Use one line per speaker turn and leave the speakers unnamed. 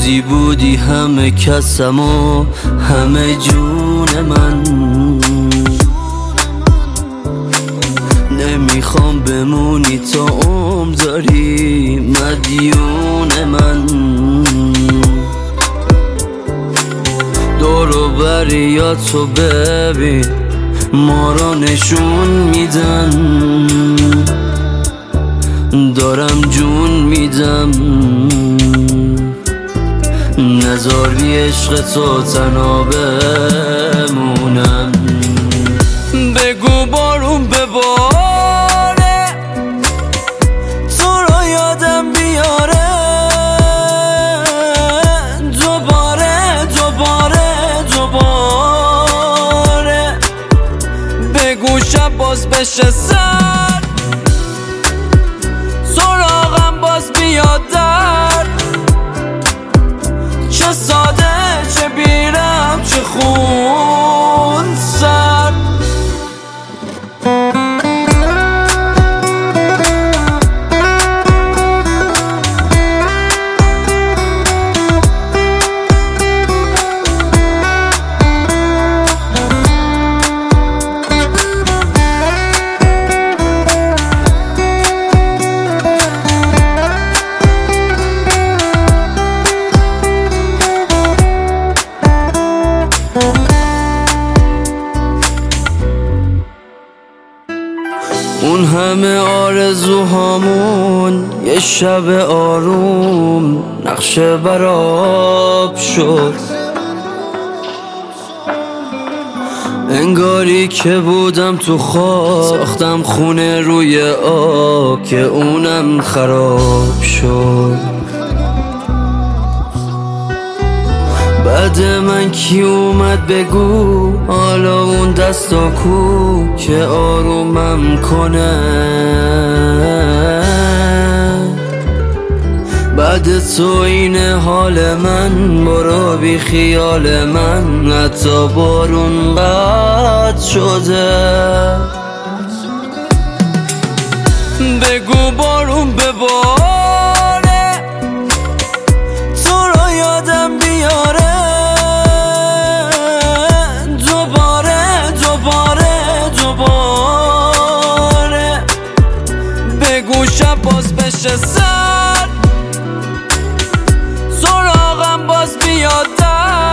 روزی بودی همه کسم و همه جون من. نمیخوام بمونی تا عمر داری مدیون من. دور و بریاتو ببین ما رو نشون میدن. دارم جون میدم نذار بی عشق تو تنها بمونم. بگو بارون بباره تو رو یادم بیاره. دوباره دوباره دوباره بگو شب باز بشه سر سراغم باز بیاد در. چه ساده چه بیرم چه خون سر. اون همه آرزوهامون یه شب آروم نقشه براب شد. انگاری که بودم تو خواب ساختم خونه روی آب که اونم خراب شد. بعد من کی اومد بگو حالا اون دستا کو که آرومم کنه. بعد تو این حال من برو بی خیال من. حتی بارون قطع شده. بگو بارون بباره تو رو یادم بیاره. دوباره دوباره بگو شب باز بشه سر سراغم باز بیاد در.